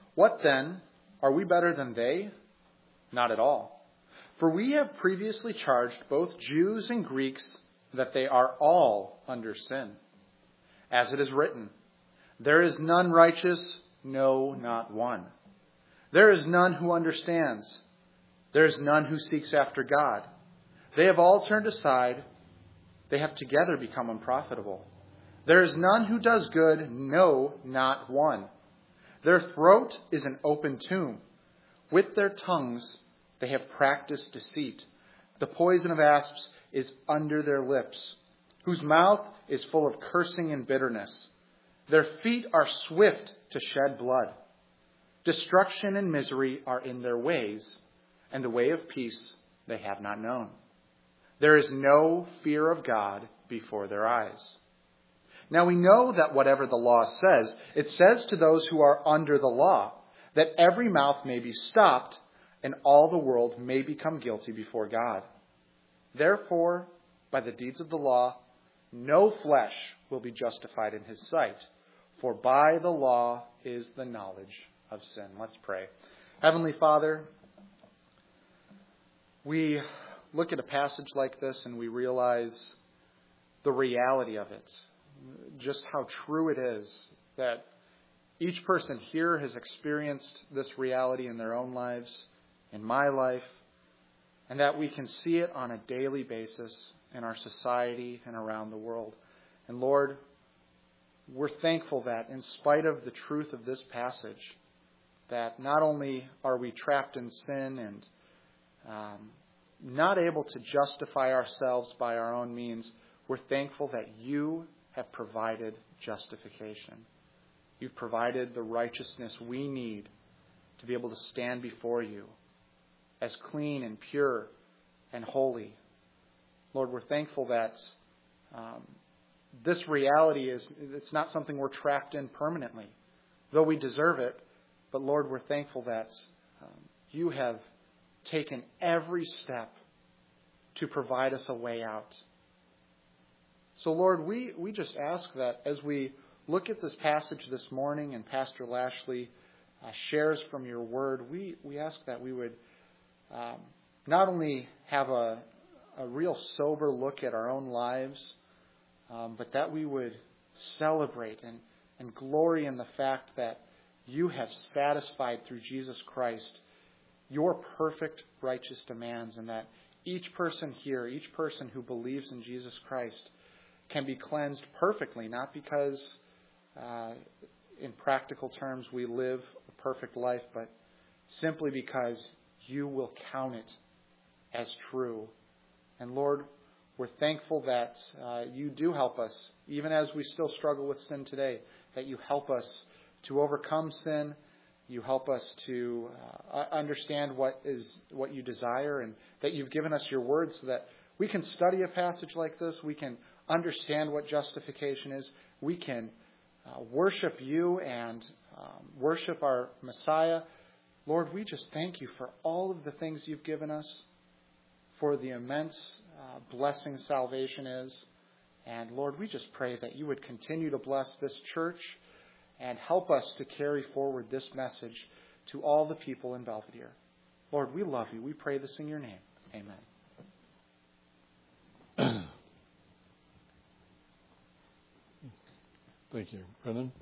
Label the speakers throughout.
Speaker 1: What then? Are we better than they? Not at all. For we have previously charged both Jews and Greeks that they are all under sin. As it is written, there is none righteous, no, not one. There is none who understands. There is none who seeks after God. They have all turned aside. They have together become unprofitable. There is none who does good, no, not one. Their throat is an open tomb. With their tongues they have practiced deceit. The poison of asps is under their lips, whose mouth is full of cursing and bitterness. Their feet are swift to shed blood. Destruction and misery are in their ways, and the way of peace they have not known. There is no fear of God before their eyes. Now we know that whatever the law says, it says to those who are under the law, that every mouth may be stopped and all the world may become guilty before God. Therefore, by the deeds of the law, no flesh will be justified in his sight, for by the law is the knowledge of sin. Let's pray. Heavenly Father, we look at a passage like this and we realize the reality of it. Just how true it is that each person here has experienced this reality in their own lives, in my life, and that we can see it on a daily basis in our society and around the world. And Lord, we're thankful that in spite of the truth of this passage, that not only are we trapped in sin and not able to justify ourselves by our own means, we're thankful that you have provided justification. You've provided the righteousness we need to be able to stand before you as clean and pure and holy. Lord, we're thankful that this reality it's not something we're trapped in permanently, though we deserve it. But Lord, we're thankful that you have taken every step to provide us a way out. So Lord, we just ask that as we look at this passage this morning and Pastor Lashley shares from your word, we ask that we would not only have a real sober look at our own lives, but that we would celebrate and glory in the fact that you have satisfied through Jesus Christ your perfect righteous demands, and that each person here, each person who believes in Jesus Christ can be cleansed perfectly, not because in practical terms we live a perfect life, but simply because you will count it as true. And Lord, we're thankful that you do help us, even as we still struggle with sin today, that you help us to overcome sin. You help us to understand what you desire, and that you've given us your word so that we can study a passage like this. We can understand what justification is. We can worship you and worship our Messiah. Lord, we just thank you for all of the things you've given us, for the immense blessing salvation is. And Lord, we just pray that you would continue to bless this church and help us to carry forward this message to all the people in Belvedere. Lord, we love you. We pray this in your name. Amen.
Speaker 2: Thank you, Brennan.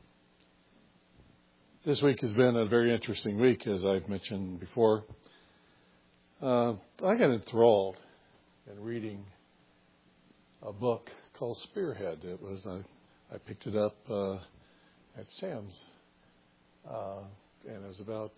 Speaker 2: This week has been a very interesting week, as I've mentioned before. I got enthralled in reading a book called Spearhead. I picked it up at Sam's, and it was about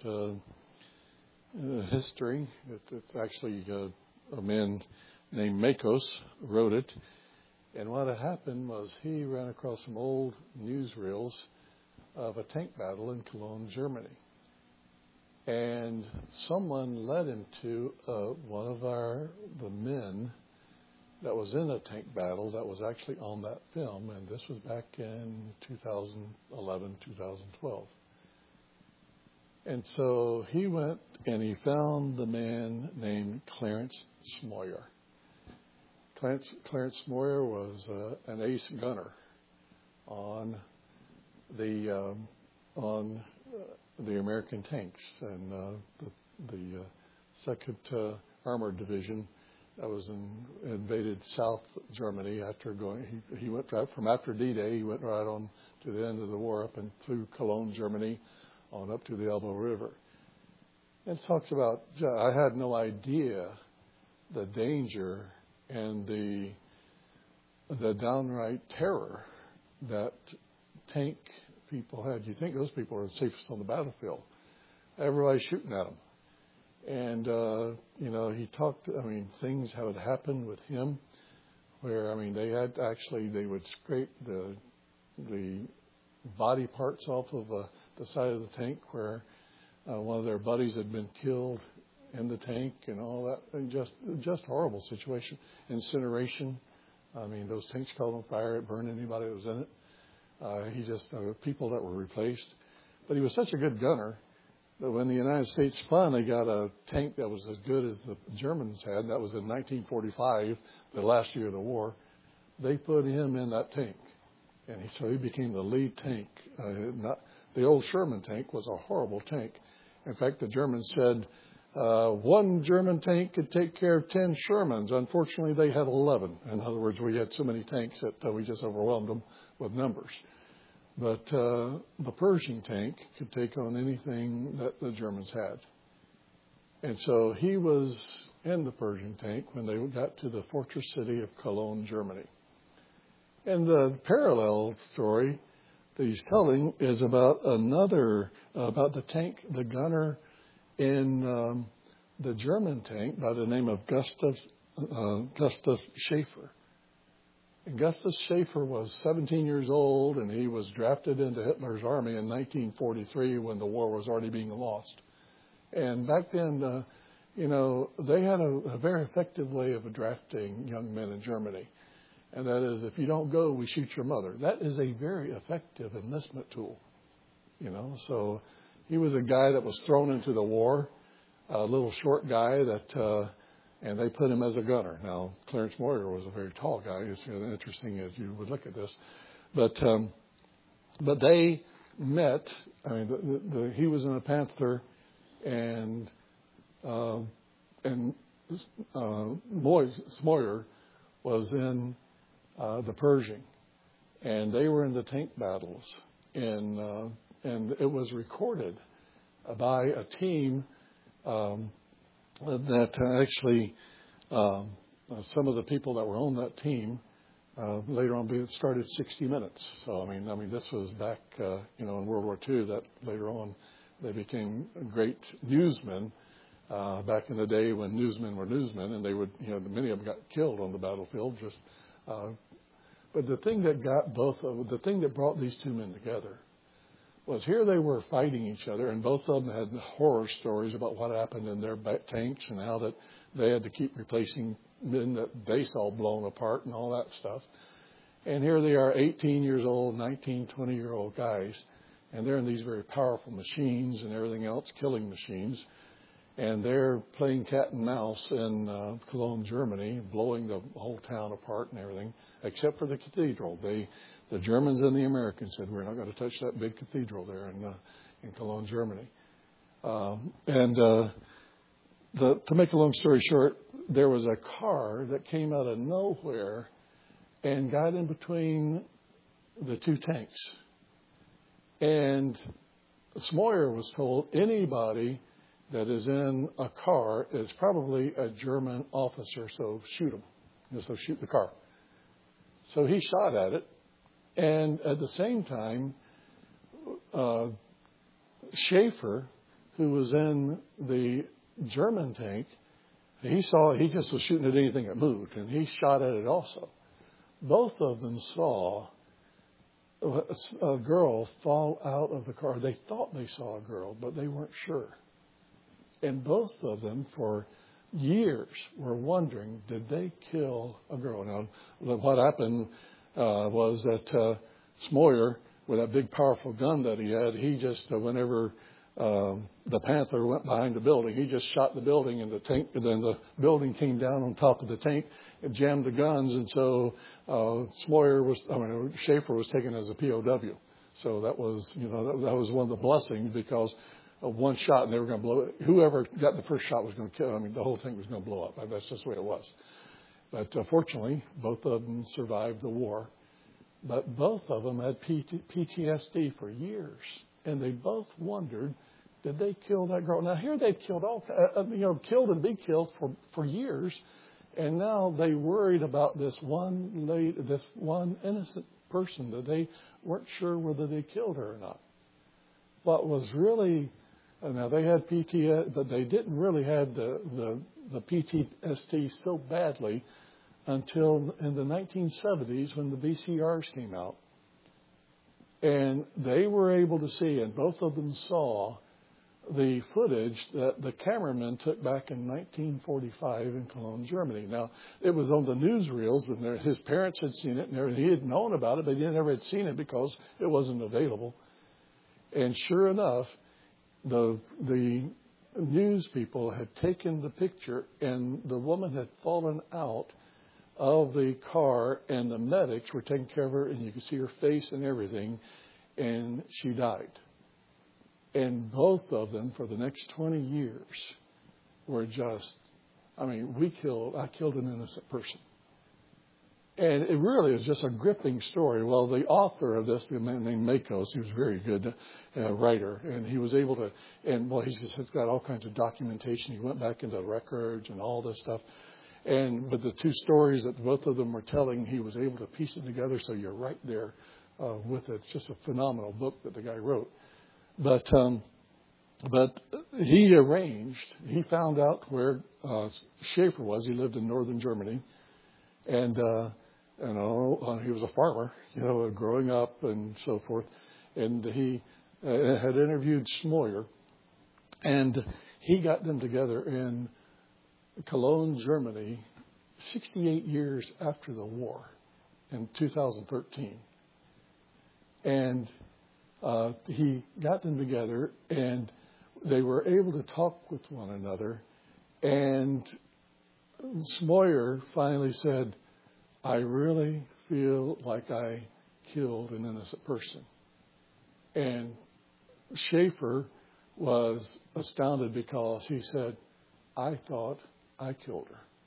Speaker 2: history. It's actually a man named Makos wrote it. And what had happened was he ran across some old newsreels of a tank battle in Cologne, Germany. And someone led him to one of the men that was in a tank battle that was actually on that film. And this was back in 2011, 2012. And so he went and he found the man named Clarence Smoyer. Clarence Smoyer was an ace gunner on the the American tanks and the Second Armored Division that was invaded South Germany after going. He went right from after D-Day. He went right on to the end of the war up and through Cologne, Germany, on up to the Elbe River. And it talks about. I had no idea the danger and the downright terror that tank people had. You think those people are the safest on the battlefield? Everybody's shooting at them. And, he talked, things had happened with him where, they would scrape the body parts off of the side of the tank where one of their buddies had been killed in the tank and all that. And just horrible situation. Incineration. Those tanks caught on fire. It burned anybody that was in it. People that were replaced. But he was such a good gunner that when the United States finally got a tank that was as good as the Germans had, that was in 1945, the last year of the war, they put him in that tank. And so he became the lead tank. The old Sherman tank was a horrible tank. In fact, the Germans said one German tank could take care of 10 Shermans. Unfortunately, they had 11. In other words, we had so many tanks that we just overwhelmed them with numbers. But the Pershing tank could take on anything that the Germans had. And so he was in the Pershing tank when they got to the fortress city of Cologne, Germany. And the parallel story that he's telling is about about the tank, the gunner in the German tank by the name of Gustav Schaefer. And Gustav Schaefer was 17 years old, and he was drafted into Hitler's army in 1943 when the war was already being lost. And back then, they had a very effective way of drafting young men in Germany. And that is, if you don't go, we shoot your mother. That is a very effective enlistment tool. So he was a guy that was thrown into the war, a little short guy and they put him as a gunner. Now, Clarence Moyer was a very tall guy. It's interesting as you would look at this. But they met. He was in a Panther, and Moyer was in the Pershing, and they were in the tank battles. And it was recorded by a team that actually some of the people that were on that team later on started 60 Minutes. So this was back in World War II. That later on they became great newsmen back in the day when newsmen were newsmen, and they would many of them got killed on the battlefield. But the thing that brought these two men together was here they were fighting each other, and both of them had horror stories about what happened in their tanks and how that they had to keep replacing men that they saw blown apart and all that stuff. And here they are, 18 years old, 19, 20-year-old guys, and they're in these very powerful machines and everything else, killing machines. And they're playing cat and mouse in Cologne, Germany, blowing the whole town apart and everything, except for the cathedral. The Germans and the Americans said, we're not going to touch that big cathedral there in Cologne, Germany. To make a long story short, there was a car that came out of nowhere and got in between the two tanks. And Smoyer was told anybody that is in a car is probably a German officer, so shoot him. So shoot the car. So he shot at it. And at the same time, Schaefer, who was in the German tank, he just was shooting at anything that moved, and he shot at it also. Both of them saw a girl fall out of the car. They thought they saw a girl, but they weren't sure. And both of them, for years, were wondering, did they kill a girl? Now, what happened was that Smoyer, with that big, powerful gun that he had, he just, whenever the Panther went behind the building, he just shot the building, and then the building came down on top of the tank and jammed the guns, and so Schaefer was taken as a POW. So that was, that was one of the blessings because of one shot and they were going to blow it. Whoever got the first shot was going to kill. I mean, the whole thing was going to blow up. That's just the way it was. But fortunately, both of them survived the war. But both of them had PTSD for years. And they both wondered, did they kill that girl? Now, here they've killed killed and be killed for years. And now they worried about this one innocent person that they weren't sure whether they killed her or not. What was really, now they had PTSD, but they didn't really have the PTSD so badly until in the 1970s when the VCRs came out. And they were able to see, and both of them saw, the footage that the cameraman took back in 1945 in Cologne, Germany. Now, it was on the newsreels when his parents had seen it, and he had known about it, but he never had seen it because it wasn't available. And sure enough, the news people had taken the picture, and the woman had fallen out of the car, and the medics were taking care of her, and you could see her face and everything, and she died. And both of them, for the next 20 years, were just, I killed an innocent person. And it really is just a gripping story. Well, the author of this, the man named Makos, he was a very good writer. And he was able to, he's got all kinds of documentation. He went back into records and all this stuff. But the two stories that both of them were telling, he was able to piece it together so you're right there with it. It's just a phenomenal book that the guy wrote. But he found out where Schaefer was. He lived in northern Germany. And he was a farmer, growing up and so forth. And he had interviewed Schmoyer. And he got them together in Cologne, Germany, 68 years after the war in 2013. And he got them together, and they were able to talk with one another. And Schmoyer finally said, I really feel like I killed an innocent person. And Schaefer was astounded because he said, I thought I killed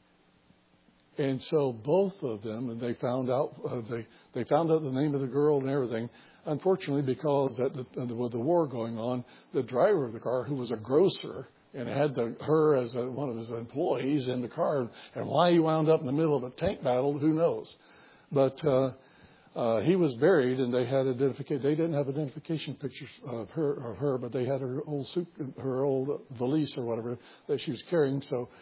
Speaker 2: her. And so both of them, and they found out they found out the name of the girl and everything. Unfortunately, because with the war going on, the driver of the car, who was a grocer, and had her as one of his employees in the car, and why he wound up in the middle of a tank battle, who knows? But he was buried, and they had identification. They didn't have identification pictures of her, but they had her old valise or whatever that she was carrying.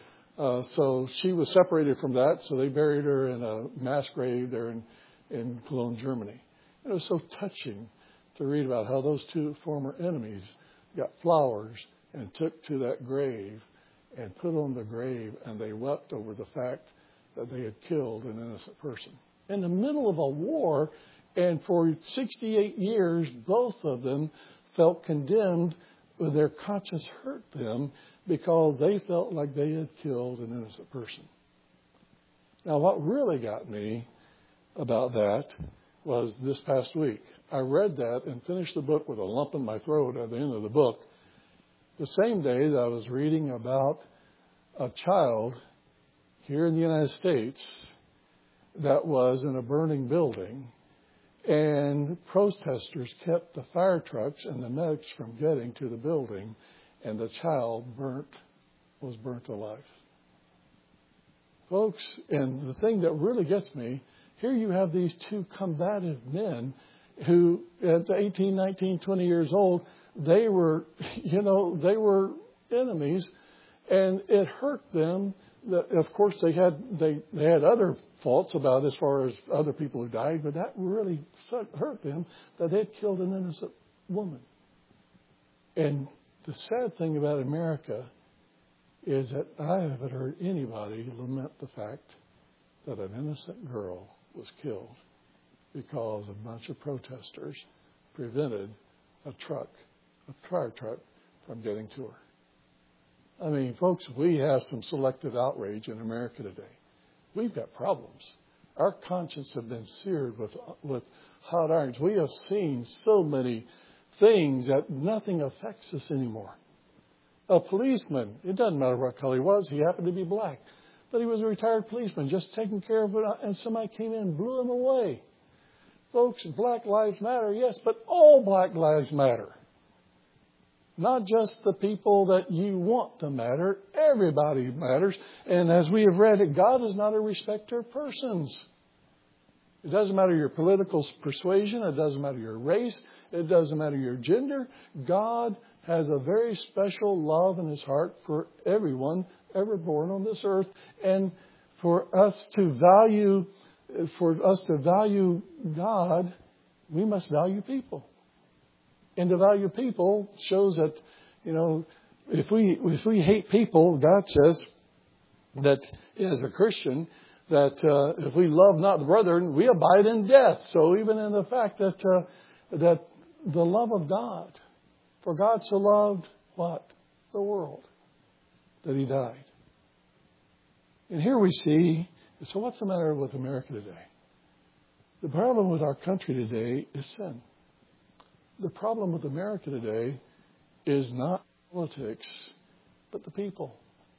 Speaker 2: So she was separated from that. So they buried her in a mass grave there in Cologne, Germany. It was so touching to read about how those two former enemies got flowers and took to that grave and put on the grave, and they wept over the fact that they had killed an innocent person. In the middle of a war, and for 68 years, both of them felt condemned, but their conscience hurt them because they felt like they had killed an innocent person. Now, what really got me about that was this past week. I read that and finished the book with a lump in my throat at the end of the book. The same day that I was reading about a child here in the United States that was in a burning building, and protesters kept the fire trucks and the medics from getting to the building, and the child was burnt alive. Folks, and the thing that really gets me, here you have these two combative men who at 18, 19, 20 years old, they were enemies, and it hurt them. Of course, they had other faults about as far as other people who died, but that really hurt them that they'd killed an innocent woman. And the sad thing about America is that I haven't heard anybody lament the fact that an innocent girl was killed because a bunch of protesters prevented a fire truck from getting to her. I mean, folks, we have some selective outrage in America today. We've got problems. Our conscience have been seared with hot irons. We have seen so many things that nothing affects us anymore. A policeman, it doesn't matter what color he was, he happened to be black. But he was a retired policeman just taking care of it, and somebody came in and blew him away. Folks, Black Lives Matter, yes, but all Black Lives matter. Not just the people that you want to matter. Everybody matters. And as we have read, God is not a respecter of persons. It doesn't matter your political persuasion. It doesn't matter your race. It doesn't matter your gender. God has a very special love in His heart for everyone ever born on this earth. And for us to value God, we must value people. And to value people shows that, if we hate people, God says that as a Christian, that if we love not the brethren, we abide in death. So even in the fact that the love of God, for God so loved what? The world, that He died. And here we see, so what's the matter with America today? The problem with our country today is sin. The problem with America today is not politics, but the people.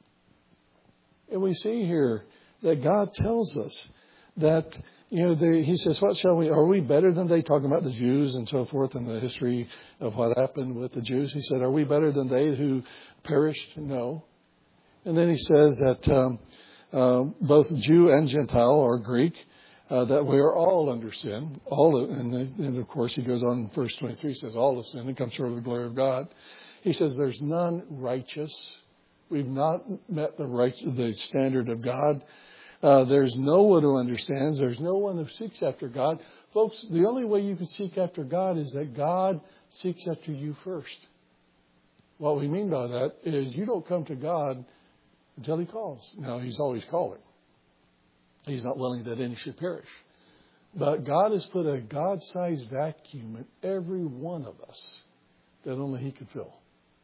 Speaker 2: And we see here that God tells us that, He says, what shall we, are we better than they? Talking about the Jews and so forth and the history of what happened with the Jews. He said, are we better than they who perished? No. And then He says that both Jew and Gentile or Greek, that we are all under sin. And of course, He goes on in verse 23, He says, all of sin and come short of the glory of God. He says, there's none righteous. We've not met the standard of God. There's no one who understands. There's no one who seeks after God. Folks, the only way you can seek after God is that God seeks after you first. What we mean by that is you don't come to God until He calls. Now, He's always calling. He's not willing that any should perish. But God has put a God-sized vacuum in every one of us that only He could fill.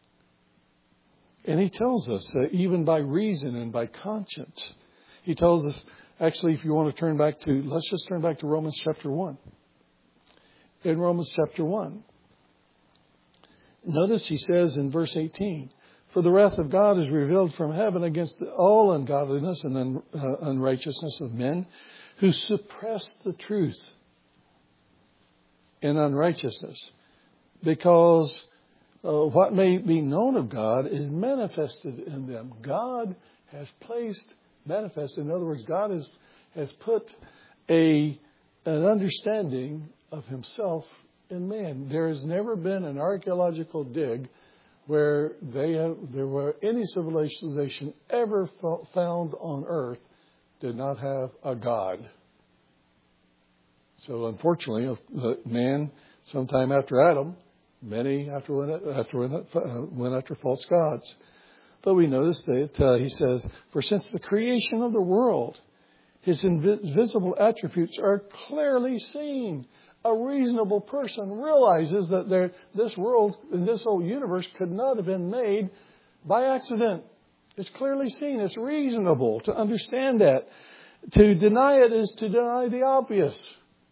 Speaker 2: And He tells us, even by reason and by conscience, He tells us, actually, if you want to let's just turn back to Romans chapter 1. In Romans chapter 1, notice He says in verse 18, for the wrath of God is revealed from heaven against all ungodliness and unrighteousness of men who suppress the truth in unrighteousness. Because what may be known of God is manifested in them. God has manifested. In other words, God has put an understanding of Himself in man. There has never been an archaeological dig where there were any civilization ever found on earth did not have a God. So unfortunately, man, sometime after Adam, many went after false gods. But we notice that He says, for since the creation of the world, His invisible attributes are clearly seen. A reasonable person realizes that this world and this whole universe could not have been made by accident. It's clearly seen. It's reasonable to understand that. To deny it is to deny the obvious.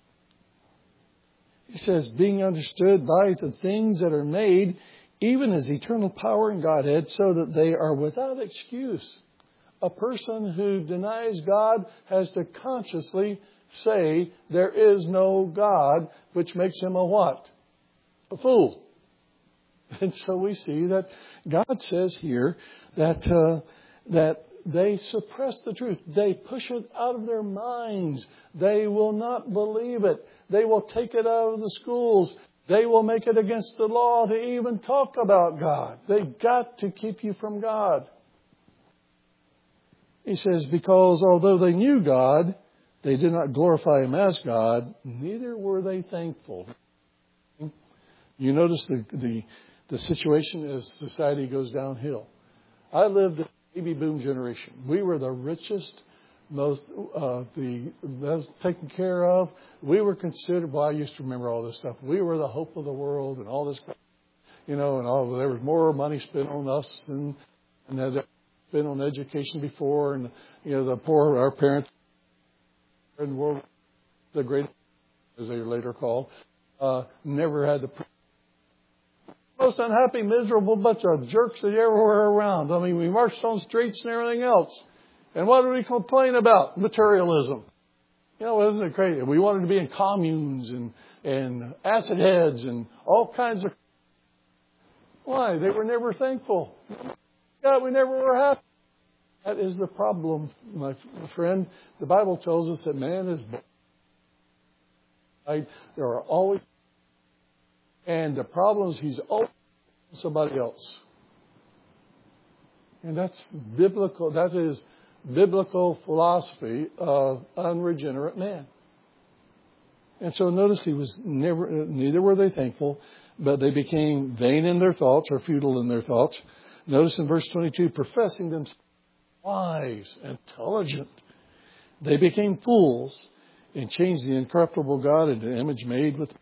Speaker 2: He says, being understood by the things that are made, even as eternal power in Godhead, so that they are without excuse. A person who denies God has to consciously say there is no God, which makes him a what? A fool. And so we see that God says here that they suppress the truth. They push it out of their minds. They will not believe it. They will take it out of the schools. They will make it against the law to even talk about God. They've got to keep you from God. He says, because although they knew God, they did not glorify Him as God, neither were they thankful. You notice the situation as society goes downhill. I lived in the baby boom generation. We were the richest, most taken care of. We were considered, I used to remember all this stuff. We were the hope of the world and all this, and there was more money spent on us and had been on education before, and the poor, our parents in World War, the Great, as they were later called, never had the most unhappy, miserable bunch of jerks that ever were around. I mean, we marched on streets and everything else. And what did we complain about? Materialism. You know, isn't it crazy? We wanted to be in communes and acid heads and all kinds of... Why? They were never thankful. God, we never were happy. That is the problem, my friend. The Bible tells us that man is born. There are always... And the problem is he's always somebody else. And that's biblical. That is biblical philosophy of unregenerate man. And so notice he was neither were they thankful, but they became vain in their thoughts or futile in their thoughts. Notice in verse 22, professing themselves wise, intelligent, they became fools and changed the incorruptible God into an image made with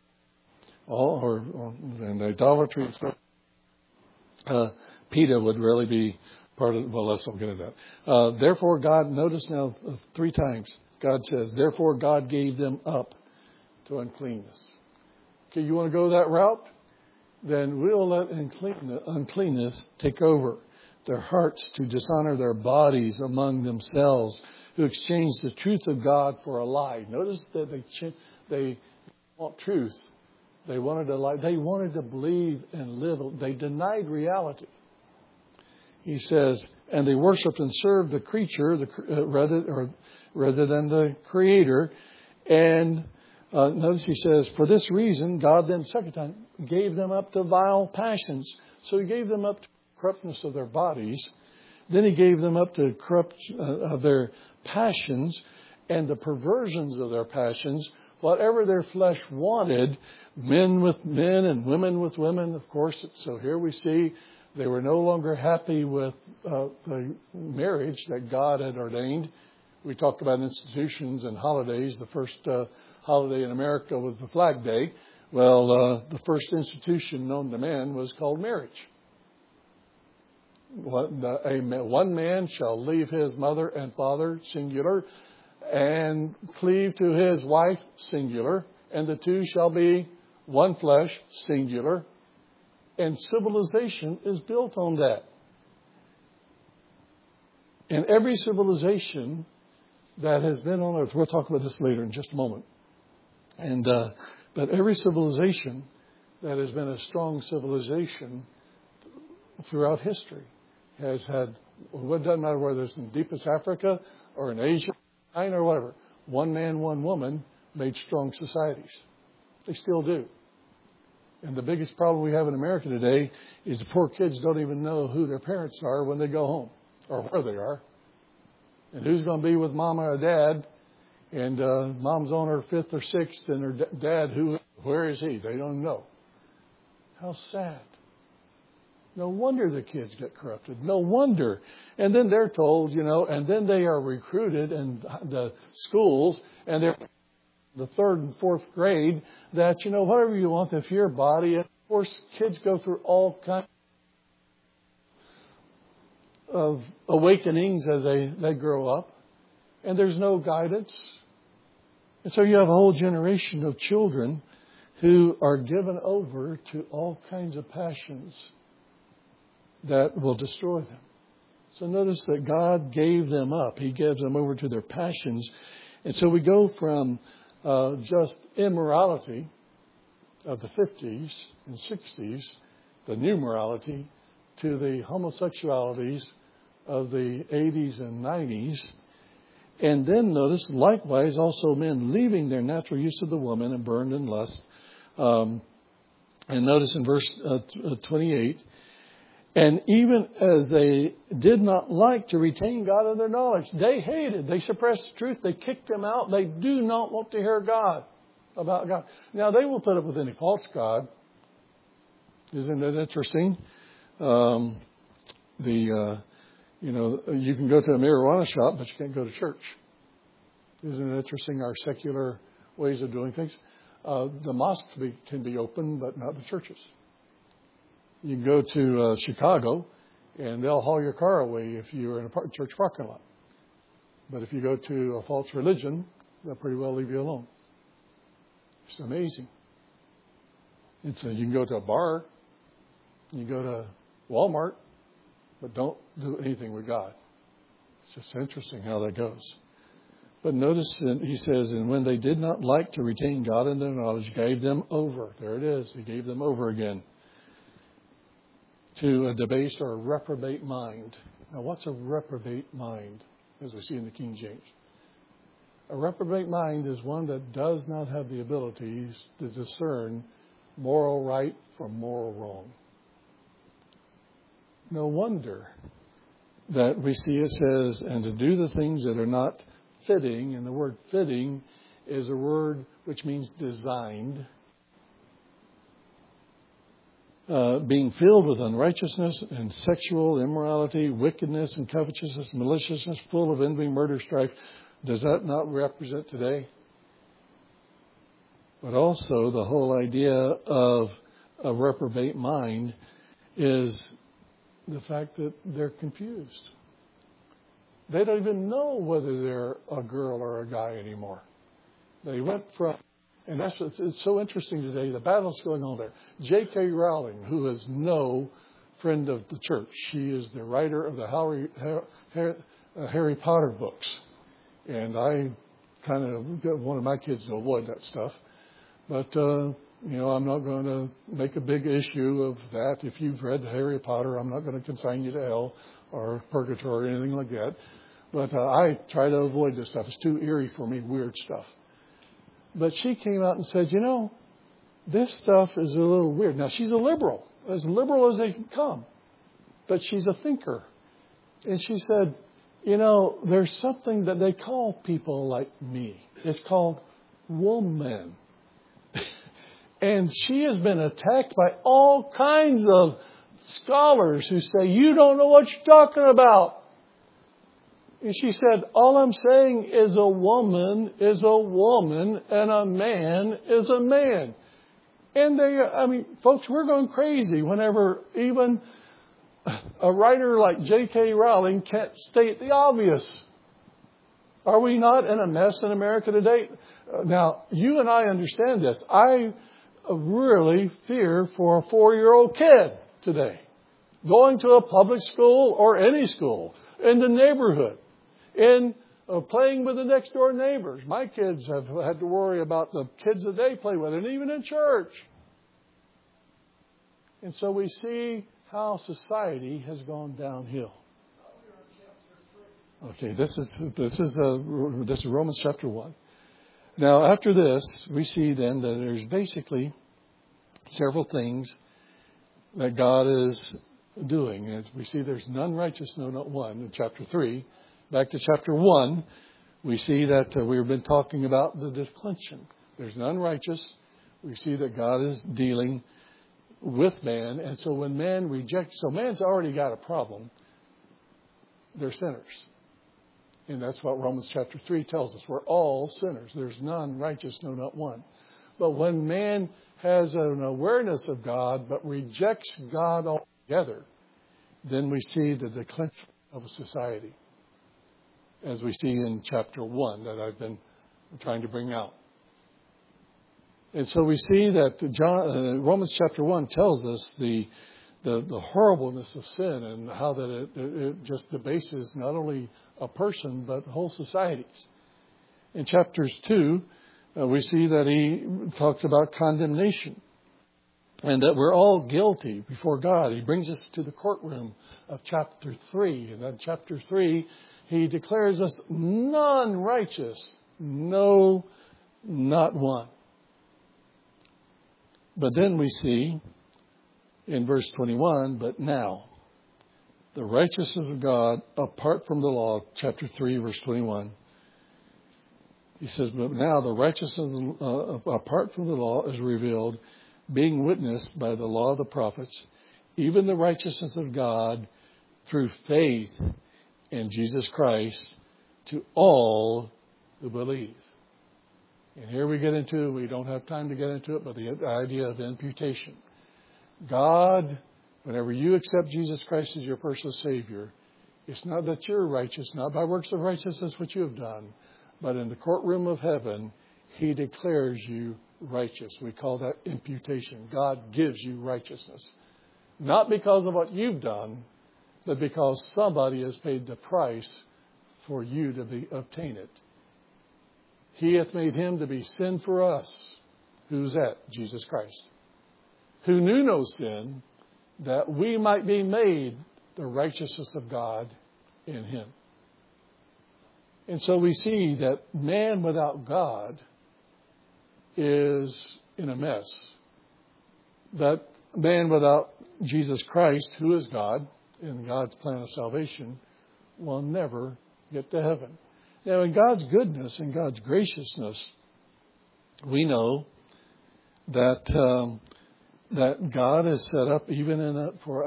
Speaker 2: and idolatry and stuff. PETA would really be part of, well, let's not get into that. Therefore, God, notice now 3 times, God says, therefore God gave them up to uncleanness. Okay, you want to go that route? Then we'll let uncleanness take over their hearts to dishonor their bodies among themselves, who exchanged the truth of God for a lie. Notice that they want truth. They wanted to lie. They wanted to believe and live. They denied reality. He says, and they worshipped and served the creature rather than the Creator. And notice he says, for this reason, God then, second time, gave them up to vile passions. So he gave them up to corruptness of their bodies. Then he gave them up to corrupt of their passions and the perversions of their passions. Whatever their flesh wanted, men with men and women with women, of course. So here we see they were no longer happy with the marriage that God had ordained. We talked about institutions and holidays. The first holiday in America was the Flag Day. Well, the first institution known to man was called marriage. One man shall leave his mother and father, singular, and cleave to his wife, singular, and the two shall be one flesh, singular. And civilization is built on that. And every civilization that has been on earth, we'll talk about this later in just a moment. And but every civilization that has been a strong civilization throughout history has had, well, it doesn't matter whether it's in deepest Africa or in Asia, China or whatever, one man, one woman made strong societies. They still do. And the biggest problem we have in America today is the poor kids don't even know who their parents are when they go home or where they are. And who's going to be with mama or dad. And mom's on her 5th or 6th and her dad, where is he? They don't know. How sad. No wonder the kids get corrupted. No wonder. And then they're told, and then they are recruited in the schools and they're the 3rd and 4th grade that, whatever you want, if your body, of course, kids go through all kinds of awakenings as they grow up. And there's no guidance. And so you have a whole generation of children who are given over to all kinds of passions that will destroy them. So notice that God gave them up. He gives them over to their passions. And so we go from just immorality of the 50s and 60s, the new morality, to the homosexualities of the 80s and 90s. And then notice, likewise, also men leaving their natural use of the woman and burned in lust. And notice in verse 28, and even as they did not like to retain God in their knowledge, they hated, they suppressed the truth, they kicked him out. They do not want to hear about God. Now, they will put up with any false God. Isn't it interesting? You can go to a marijuana shop, but you can't go to church. Isn't it interesting, our secular ways of doing things? The mosques can be open, but not the churches. You can go to Chicago, and they'll haul your car away if you're in a church parking lot. But if you go to a false religion, they'll pretty well leave you alone. It's amazing. And so you can go to a bar, you go to Walmart, but don't do anything with God. It's just interesting how that goes. But notice he says, and when they did not like to retain God in their knowledge, gave them over. There it is. He gave them over again to a debased or a reprobate mind. Now, what's a reprobate mind, as we see in the King James? A reprobate mind is one that does not have the abilities to discern moral right from moral wrong. No wonder that we see it says, and to do the things that are not fitting, and the word fitting is a word which means designed, being filled with unrighteousness and sexual immorality, wickedness and covetousness, maliciousness, full of envy, murder, strife. Does that not represent today? But also the whole idea of a reprobate mind is the fact that they're confused. They don't even know whether they're a girl or a guy anymore. They went from, and that's it's so interesting today, the battle's going on there. J.K. Rowling, who is no friend of the church, she is the writer of the Harry Potter books. And I kind of wanted my kids to avoid that stuff. But, I'm not going to make a big issue of that. If you've read Harry Potter, I'm not going to consign you to hell or purgatory or anything like that. But I try to avoid this stuff. It's too eerie for me, weird stuff. But she came out and said, this stuff is a little weird. Now, she's a liberal as they can come. But she's a thinker. And she said, there's something that they call people like me. It's called woman. And she has been attacked by all kinds of scholars who say, you don't know what you're talking about. And she said, all I'm saying is a woman is a woman and a man is a man. And folks, we're going crazy whenever even a writer like J.K. Rowling can't state the obvious. Are we not in a mess in America today? Now, you and I understand this. I really fear for a 4-year-old kid today going to a public school or any school in the neighborhood and playing with the next door neighbors. My kids have had to worry about the kids that they play with, and even in church. And so we see how society has gone downhill. Okay, this is Romans chapter 1. Now, after this, we see then that there's basically several things that God is doing. And we see there's none righteous, no, not one, in chapter 3. Back to chapter 1, we see that we've been talking about the declension. There's none righteous. We see that God is dealing with man. And so when man rejects, so man's already got a problem. They're sinners. And that's what Romans chapter 3 tells us. We're all sinners. There's none righteous, no, not one. But when man has an awareness of God but rejects God altogether, then we see the declension of a society, as we see in chapter 1 that I've been trying to bring out. And so we see that Romans chapter 1 tells us the horribleness of sin and how that it just debases not only a person but whole societies. In chapters 2, we see that he talks about condemnation and that we're all guilty before God. He brings us to the courtroom of chapter 3. And in chapter 3, he declares us none righteous, no, not one. But then we see in verse 21, but now, the righteousness of God apart from the law, chapter 3, verse 21. He says, but now the righteousness apart from the law is revealed, being witnessed by the law of the prophets, even the righteousness of God through faith in Jesus Christ to all who believe. And here we get into, we don't have time to get into it, but the idea of imputation. God, whenever you accept Jesus Christ as your personal Savior, it's not that you're righteous, not by works of righteousness which you have done, But in the courtroom of heaven, He declares you righteous. We call that imputation. God gives you righteousness. Not because of what you've done, but because somebody has paid the price for you to obtain it. He hath made Him to be sin for us. Who's that? Jesus Christ. Who knew no sin, that we might be made the righteousness of God in Him. And so we see that man without God is in a mess. That man without Jesus Christ, who is God, in God's plan of salvation, will never get to heaven. Now, in God's goodness and God's graciousness, we know that that God has set up, even for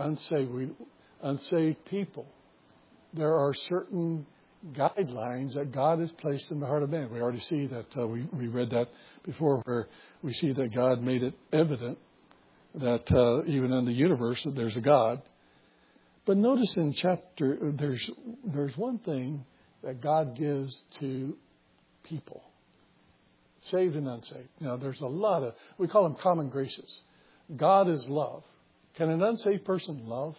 Speaker 2: unsaved people, there are certain guidelines that God has placed in the heart of man. We already see that, we read that before, where we see that God made it evident that even in the universe that there's a God. But notice in chapter, there's one thing that God gives to people, saved and unsaved. Now, there's a lot of, we call them common graces. God is love. Can an unsaved person love?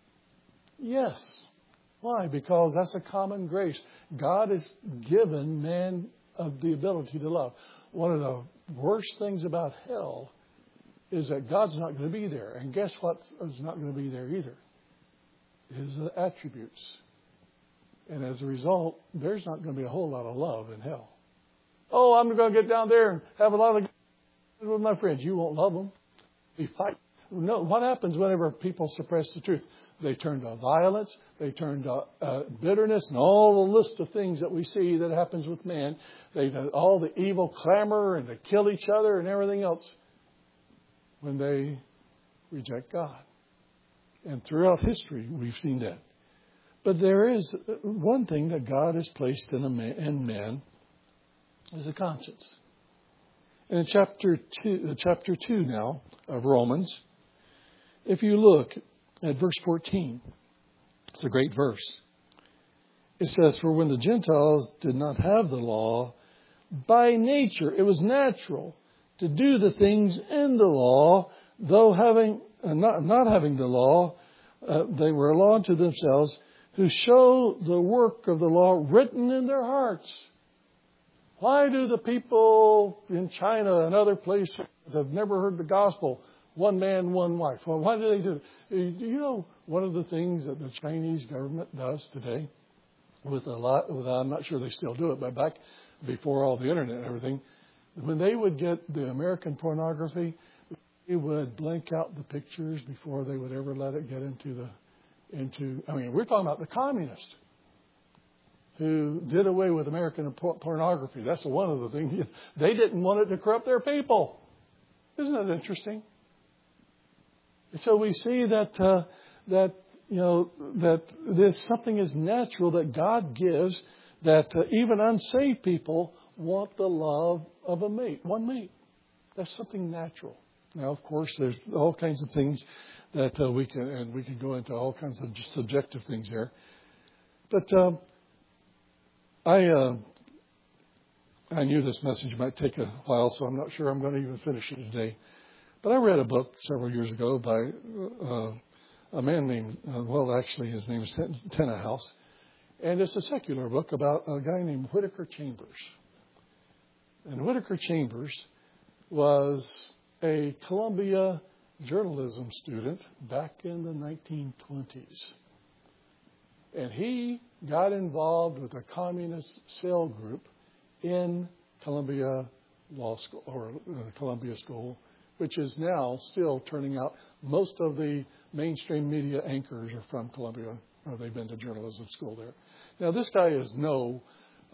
Speaker 2: Yes. Why? Because that's a common grace. God has given man the ability to love. One of the worst things about hell is that God's not going to be there. And guess what is not going to be there either? His attributes. And as a result, there's not going to be a whole lot of love in hell. Oh, I'm going to get down there and have a lot of with my friends. You won't love them. We fight. No, what happens whenever people suppress the truth? They turn to violence. They turn to bitterness and all the list of things that we see that happens with man. They all the evil clamor and they kill each other and everything else when they reject God. And throughout history, we've seen that. But there is one thing that God has placed in man is a conscience. And in chapter 2 now of Romans, if you look at verse 14, it's a great verse. It says, "For when the Gentiles did not have the law, by nature it was natural to do the things in the law, though not having the law, they were a law unto themselves, who show the work of the law written in their hearts." Why do the people in China and other places that have never heard the gospel, one man, one wife? Well, why do they do it? Do you know one of the things that the Chinese government does today with I'm not sure they still do it, but back before all the internet and everything, when they would get the American pornography, they would blank out the pictures before they would ever let it get into we're talking about the communists who did away with American pornography. That's one of the things. They didn't want it to corrupt their people. Isn't that interesting? So we see that this something is natural that God gives, that even unsaved people want the love of a mate, one mate. That's something natural. Now, of course, there's all kinds of things that we can go into all kinds of subjective things here. But I knew this message might take a while, so I'm not sure I'm going to even finish it today. But I read a book several years ago by a man named, his name is Tenenhouse, and it's a secular book about a guy named Whittaker Chambers. And Whittaker Chambers was a Columbia journalism student back in the 1920s. And he got involved with a communist cell group in Columbia Law School, or Columbia School, which is now still turning out. Most of the mainstream media anchors are from Columbia, or they've been to journalism school there. Now, this guy is no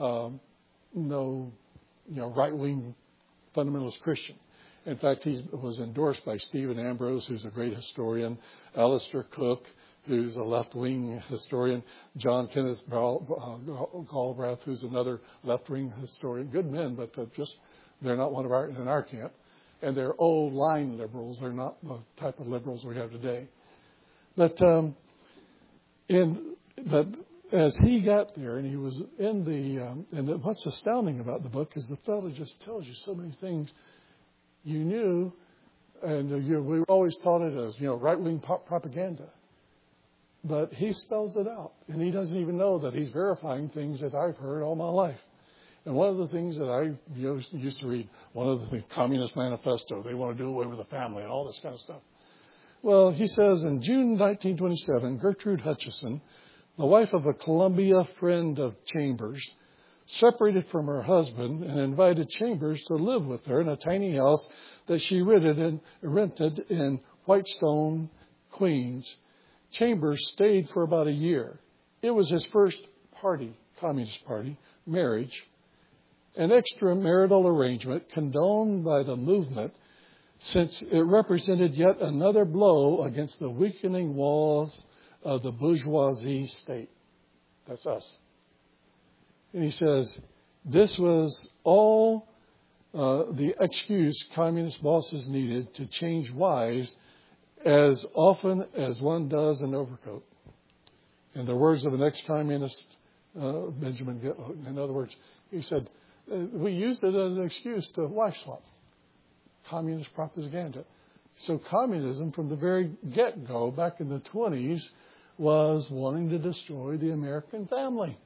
Speaker 2: right-wing fundamentalist Christian. In fact, he was endorsed by Stephen Ambrose, who's a great historian, Alistair Cook, who's a left-wing historian, John Kenneth Galbraith, who's another left-wing historian. Good men, but they're not in our camp. And they're old-line liberals. They're not the type of liberals we have today. But as he got there and he was in and what's astounding about the book is the fellow just tells you so many things you knew, and we always thought it as, right-wing propaganda. But he spells it out, and he doesn't even know that he's verifying things that I've heard all my life. And one of the things that I used to read, one of the things, Communist Manifesto, they want to do away with the family and all this kind of stuff. Well, he says in June 1927, Gertrude Hutchison, the wife of a Columbia friend of Chambers, separated from her husband and invited Chambers to live with her in a tiny house that she rented in Whitestone, Queens. Chambers stayed for about a year. It was his first party, Communist Party, marriage, an extramarital arrangement condoned by the movement since it represented yet another blow against the weakening walls of the bourgeoisie state. That's us. And he says, this was all the excuse communist bosses needed to change wives as often as one does an overcoat. In the words of an ex-communist, Benjamin Gitlow, in other words, he said, we used it as an excuse to wife swap. Communist propaganda. So communism from the very get-go back in the 20s was wanting to destroy the American family.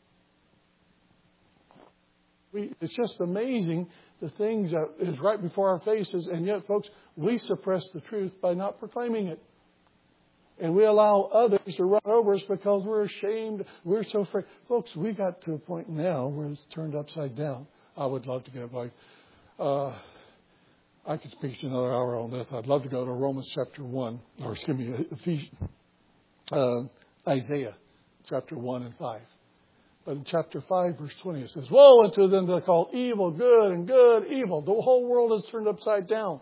Speaker 2: It's just amazing the things that is right before our faces, and yet, folks, we suppress the truth by not proclaiming it. And we allow others to run over us because we're ashamed. We're so afraid. Folks, we got to a point now where it's turned upside down. I would love to get I could speak to another hour on this. I'd love to go to Romans chapter 1, or Isaiah chapter 1 and 5. But in chapter 5, verse 20, it says, woe unto them that call evil good and good evil. The whole world is turned upside down.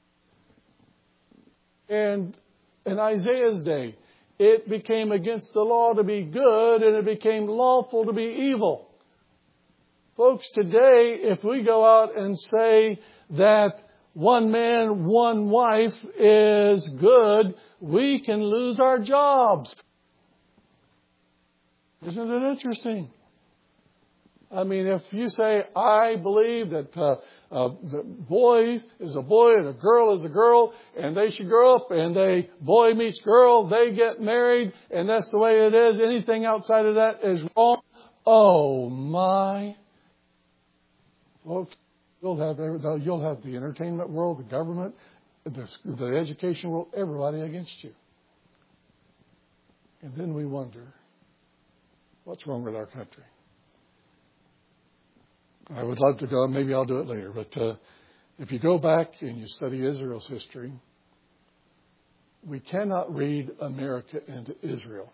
Speaker 2: And in Isaiah's day, it became against the law to be good, and it became lawful to be evil. Folks, today, if we go out and say that one man, one wife is good, we can lose our jobs. Isn't it interesting? I mean, if you say, I believe that the boy is a boy and a girl is a girl, and they should grow up, and boy meets girl, they get married, and that's the way it is. Anything outside of that is wrong. Oh, my. Folks, you'll have the entertainment world, the government, the education world, everybody against you. And then we wonder, what's wrong with our country? I would love to go, maybe I'll do it later, but if you go back and you study Israel's history, we cannot read America into Israel.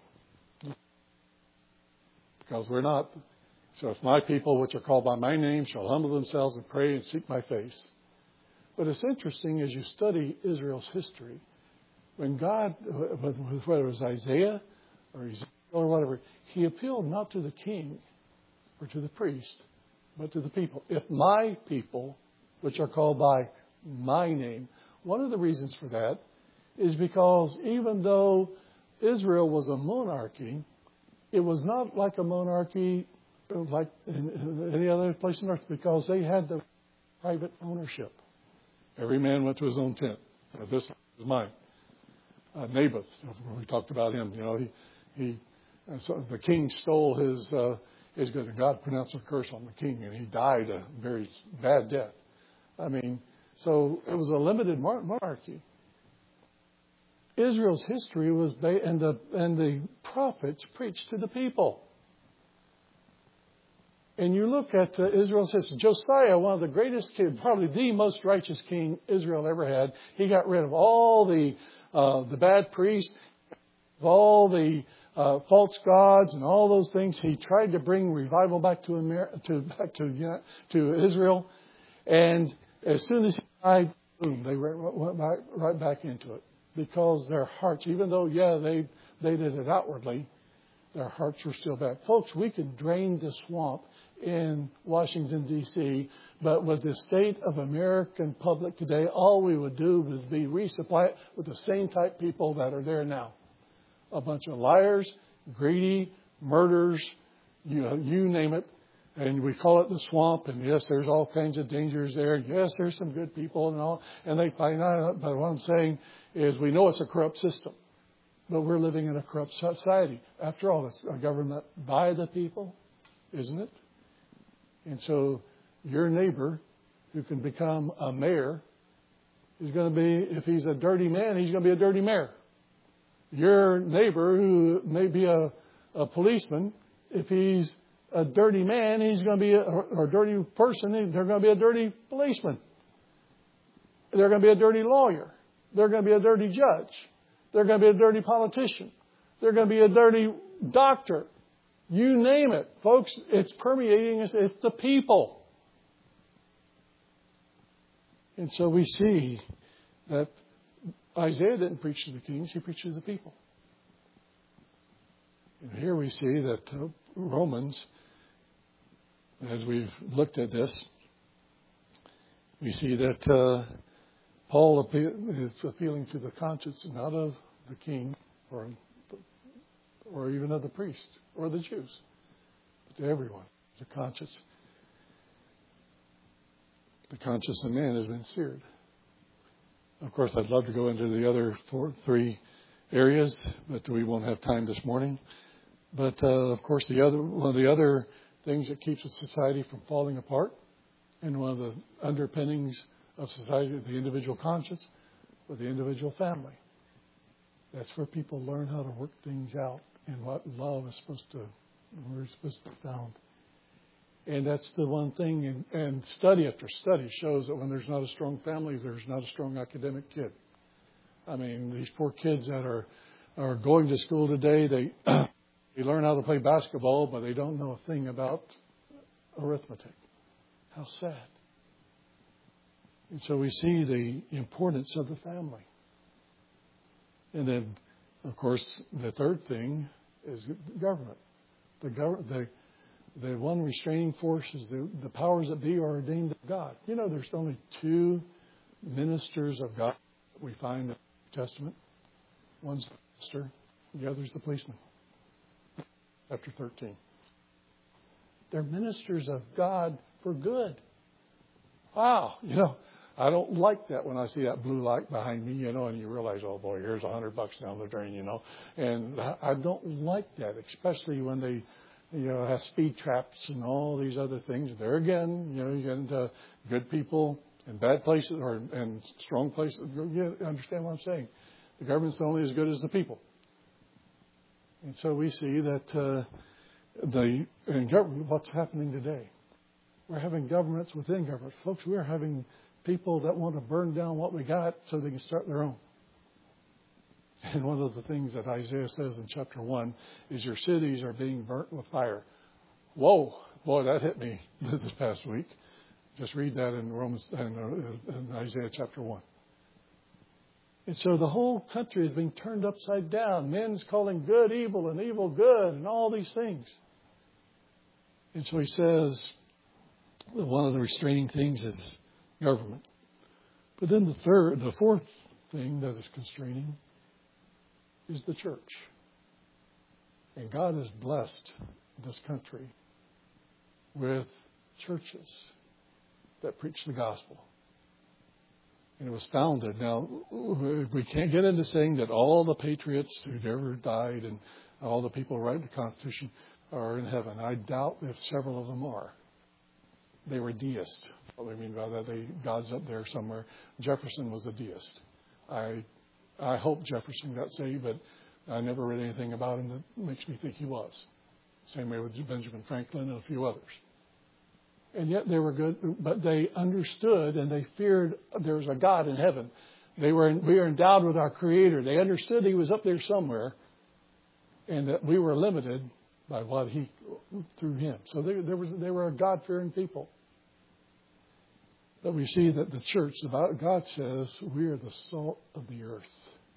Speaker 2: Because we're not. So if my people, which are called by my name, shall humble themselves and pray and seek my face. But it's interesting as you study Israel's history, when God, whether it was Isaiah or Ezekiel or whatever, he appealed not to the king or to the priest, but to the people. If my people, which are called by my name. One of the reasons for that is because even though Israel was a monarchy, it was not like a monarchy like in any other place on earth, because they had the private ownership. Every man went to his own tent. This is mine. Naboth, we talked about him. So the king stole his good, and God pronounced a curse on the king, and he died a very bad death. I mean, so it was a limited monarchy. Israel's history was, and the prophets preached to the people. And you look at Israel's history. Josiah, one of the greatest kings, probably the most righteous king Israel ever had. He got rid of all the bad priests, all the false gods, and all those things. He tried to bring revival back to Israel. And as soon as he died, boom, they went right back into it. Because their hearts, even though, they did it outwardly, their hearts were still bad. Folks, we could drain the swamp in Washington, D.C., but with the state of American public today, all we would do would be resupply it with the same type people that are there now. A bunch of liars, greedy, murders, you name it. And we call it the swamp. And yes, there's all kinds of dangers there. Yes, there's some good people and all. And they find out. But what I'm saying is we know it's a corrupt system. But we're living in a corrupt society. After all, it's a government by the people, isn't it? And so your neighbor who can become a mayor is going to be, if he's a dirty man, he's going to be a dirty mayor. Your neighbor who may be a policeman, if he's a dirty man, he's going to be or a dirty person, they're going to be a dirty policeman. They're going to be a dirty lawyer. They're going to be a dirty judge. They're going to be a dirty politician. They're going to be a dirty doctor. You name it. Folks, it's permeating us. It's the people. And so we see that Isaiah didn't preach to the kings. He preached to the people. And here we see that Romans, as we've looked at this, we see that Paul is appealing to the conscience, not of the king or even of the priest or the Jews, but to everyone. The conscience. The conscience of man has been seared. Of course, I'd love to go into the other three areas, but we won't have time this morning. But of course, one of the other things that keeps a society from falling apart, and one of the underpinnings of society, the individual conscience, or the individual family. That's where people learn how to work things out and what love is supposed to be found. And that's the one thing, and study after study shows that when there's not a strong family, there's not a strong academic kid. I mean, these poor kids that are going to school today, they learn how to play basketball, but they don't know a thing about arithmetic. How sad. And so we see the importance of the family. And then, of course, the third thing is government. The one restraining force is the powers that be are ordained of God. You know, there's only two ministers of God that we find in the New Testament. One's the pastor, the other's the policeman. Chapter 13. They're ministers of God for good. Wow, you know, I don't like that when I see that blue light behind me, you know, and you realize, oh boy, here's $100 down the drain, you know. And I don't like that, especially when they, you know, have speed traps and all these other things. There again, you know, you get into good people and bad places and strong places. You understand what I'm saying? The government's only as good as the people. And so we see that in government, what's happening today? We're having governments within governments. Folks, we're having people that want to burn down what we got so they can start their own. And one of the things that Isaiah says in chapter 1 is your cities are being burnt with fire. Whoa, boy, that hit me this past week. Just read that in in Isaiah chapter 1. And so the whole country is being turned upside down. Men's calling good evil and evil good and all these things. And so he says that one of the restraining things is government. But then the fourth thing that is constraining is the church. And God has blessed this country with churches that preach the gospel. And it was founded. Now, we can't get into saying that all the patriots who'd ever died and all the people who write the Constitution are in heaven. I doubt if several of them are. They were deists. What do we mean by that? God's up there somewhere. Jefferson was a deist. I hope Jefferson got saved, but I never read anything about him that makes me think he was. Same way with Benjamin Franklin and a few others. And yet they were good, but they understood and they feared there was a God in heaven. We were endowed with our Creator. They understood He was up there somewhere, and that we were limited by what He through Him. So they were a God-fearing people. But we see that the church, God says, we are the salt of the earth.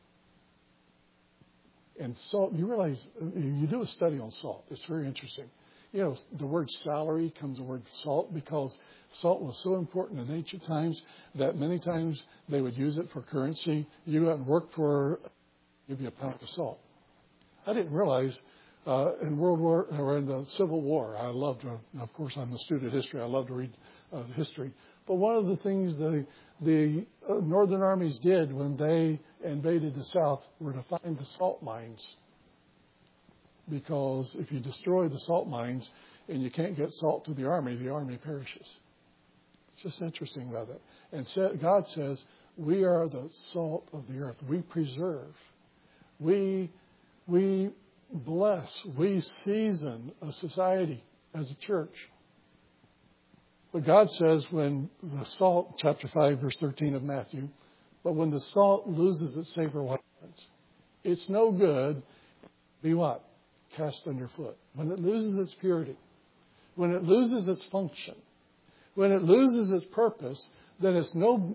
Speaker 2: And salt, you realize, you do a study on salt. It's very interesting. You know, the word salary comes the word salt because salt was so important in ancient times that many times they would use it for currency. You go out and work for, give you a pound of salt. I didn't realize in World War or in the Civil War. I loved, of course, I'm a student of history. I love to read history. But one of the things the Northern armies did when they invaded the South were to find the salt mines. Because if you destroy the salt mines and you can't get salt to the army perishes. It's just interesting about that. And God says, we are the salt of the earth. We preserve. We bless. We season a society as a church. But God says when the salt, chapter 5, verse 13 of Matthew, but when the salt loses its savor, what happens? It's no good. Be what? Cast underfoot. When it loses its purity, when it loses its function, when it loses its purpose, then it's no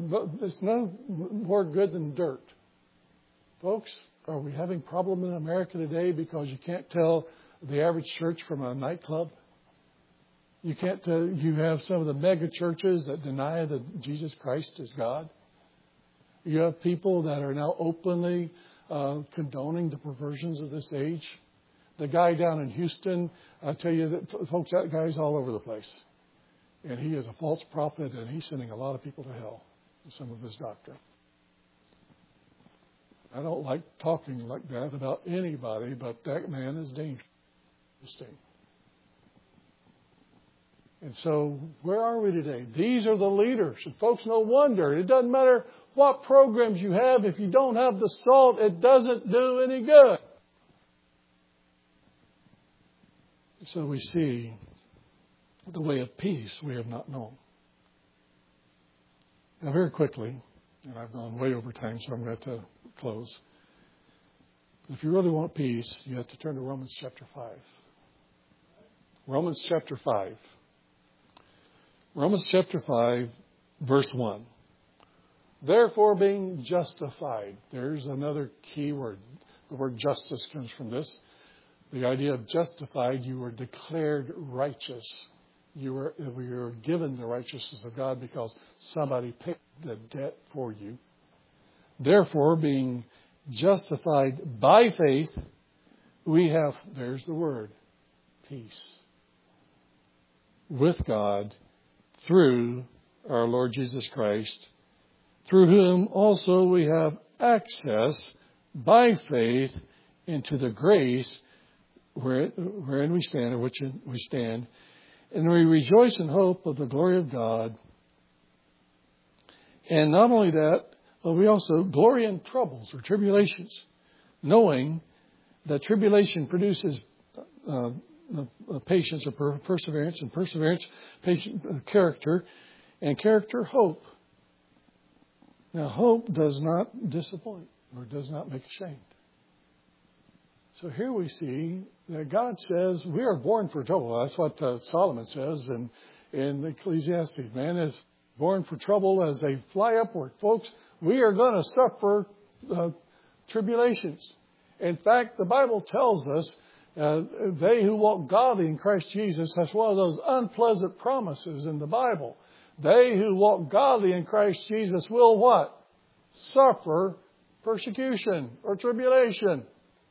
Speaker 2: more good than dirt. Folks, are we having a problem in America today because you can't tell the average church from a nightclub? You can't. You have some of the mega churches that deny that Jesus Christ is God. You have people that are now openly condoning the perversions of this age. The guy down in Houston, I tell you, that, folks, that guy's all over the place. And he is a false prophet, and he's sending a lot of people to hell with some of his doctrine. I don't like talking like that about anybody, but that man is dangerous. And so, where are we today? These are the leaders. And folks, no wonder. It doesn't matter what programs you have. If you don't have the salt, it doesn't do any good. So we see the way of peace we have not known. Now, very quickly, and I've gone way over time, so I'm going to close. If you really want peace, you have to turn to Romans chapter 5. Romans chapter 5. Romans chapter 5, verse 1. Therefore, being justified. There's another key word. The word justice comes from this. The idea of justified, you were declared righteous. You were given the righteousness of God because somebody paid the debt for you. Therefore, being justified by faith, we have, there's the word, peace with God through our Lord Jesus Christ, through whom also we have access by faith into the grace wherein we stand, or which we stand, and we rejoice in hope of the glory of God. And not only that, but we also glory in troubles or tribulations, knowing that tribulation produces patience or perseverance, and perseverance, character, and character, hope. Now, hope does not disappoint or does not make ashamed. So here we see that God says we are born for trouble. That's what Solomon says in Ecclesiastes. Man is born for trouble as they fly upward. Folks, we are going to suffer tribulations. In fact, the Bible tells us they who walk godly in Christ Jesus, that's one of those unpleasant promises in the Bible. They who walk godly in Christ Jesus will what? Suffer persecution or tribulation.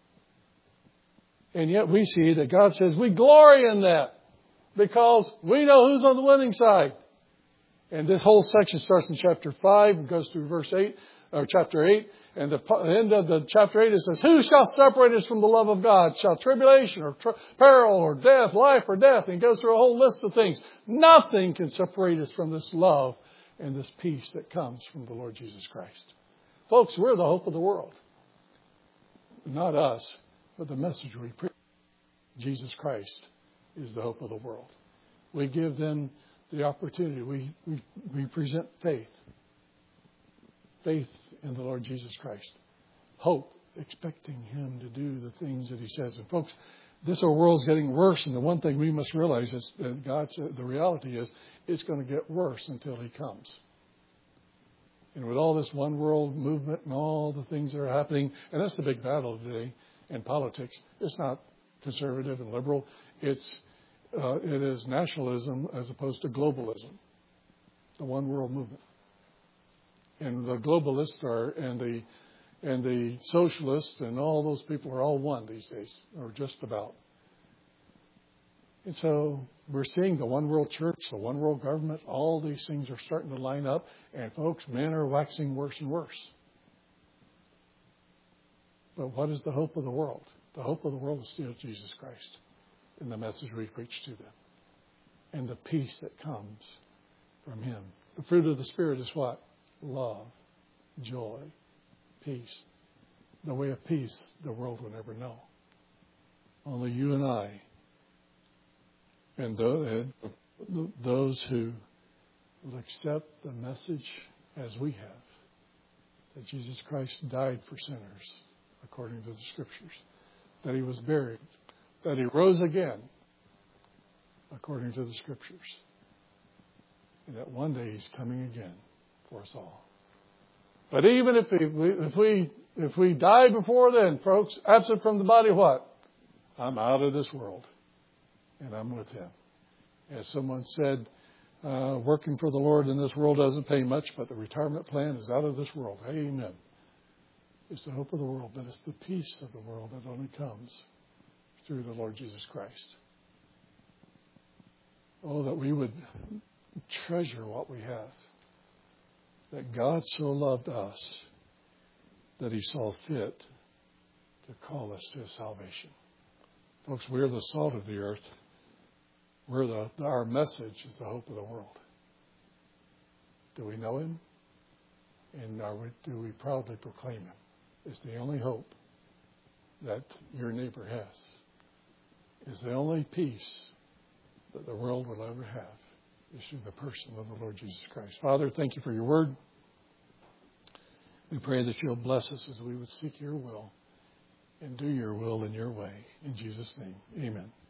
Speaker 2: And yet we see that God says we glory in that because we know who's on the winning side. And this whole section starts in chapter 5 and goes through verse 8, or chapter 8. And the end of the chapter 8, it says, who shall separate us from the love of God? Shall tribulation or peril or death, life or death? And it goes through a whole list of things. Nothing can separate us from this love and this peace that comes from the Lord Jesus Christ. Folks, we're the hope of the world. Not us, but the message we preach. Jesus Christ is the hope of the world. We give them the opportunity. We present faith. Faith in the Lord Jesus Christ. Hope, expecting Him to do the things that He says. And folks, this whole world's getting worse. And the one thing we must realize is that the reality is it's going to get worse until He comes. And with all this one world movement and all the things that are happening, and that's the big battle today in politics. It's not conservative and liberal. It is nationalism as opposed to globalism. The one world movement. And the globalists and and the socialists and all those people are all one these days, or just about. And so we're seeing the one world church, the one world government, all these things are starting to line up. And folks, men are waxing worse and worse. But what is the hope of the world? The hope of the world is still Jesus Christ and the message we preach to them. And the peace that comes from Him. The fruit of the Spirit is what? Love, joy, peace. The way of peace the world will never know. Only you and I, and those who will accept the message as we have, that Jesus Christ died for sinners, according to the Scriptures, that He was buried, that He rose again, according to the Scriptures, and that one day He's coming again for us all. But even if we die before then, folks, absent from the body, what? I'm out of this world, and I'm with Him. As someone said, working for the Lord in this world doesn't pay much, but the retirement plan is out of this world. Amen. It's the hope of the world, but it's the peace of the world that only comes through the Lord Jesus Christ. Oh, that we would treasure what we have. That God so loved us that He saw fit to call us to His salvation. Folks, we're the salt of the earth. Our message is the hope of the world. Do we know Him? And do we proudly proclaim Him? It's the only hope that your neighbor has. It's the only peace that the world will ever have. Is through the person of the Lord Jesus Christ. Father, thank You for Your word. We pray that You'll bless us as we would seek Your will and do Your will in Your way. In Jesus' name, amen.